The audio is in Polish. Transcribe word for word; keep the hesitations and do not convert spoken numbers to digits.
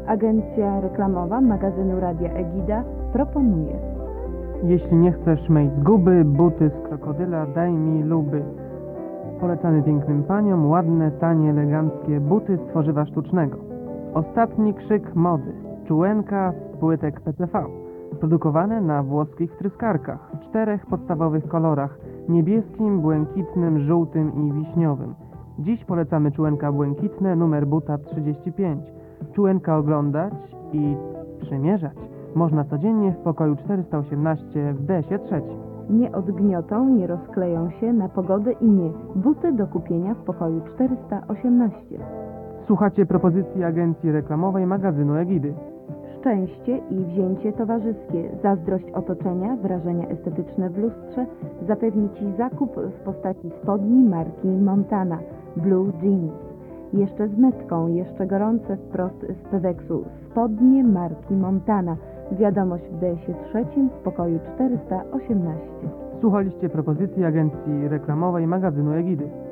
Agencja reklamowa magazynu Radia Egida proponuje. Jeśli nie chcesz myć zguby, buty z krokodyla daj mi luby. Polecamy pięknym paniom ładne, tanie, eleganckie buty z tworzywa sztucznego. Ostatni krzyk mody. Czułenka z płytek P C V. Produkowane na włoskich wtryskarkach w czterech podstawowych kolorach: niebieskim, błękitnym, żółtym i wiśniowym. Dziś polecamy czułenka błękitne, numer buta trzydzieści pięć. Czułenka oglądać i przymierzać można codziennie w pokoju czterysta osiemnaście w D-sie trzecim. Nie odgniotą, nie rozkleją się na pogodę i nie. Buty do kupienia w pokoju czterysta osiemnaście. Słuchacie propozycji agencji reklamowej magazynu Egidy. Szczęście i wzięcie towarzyskie, zazdrość otoczenia, wrażenia estetyczne w lustrze zapewni Ci zakup w postaci spodni marki Montana Blue Jeans. Jeszcze z metką, jeszcze gorące wprost z Peweksu. Spodnie marki Montana. Wiadomość w D-sie trzecim w pokoju czterysta osiemnaście. Słuchaliście propozycji agencji reklamowej magazynu Egidy.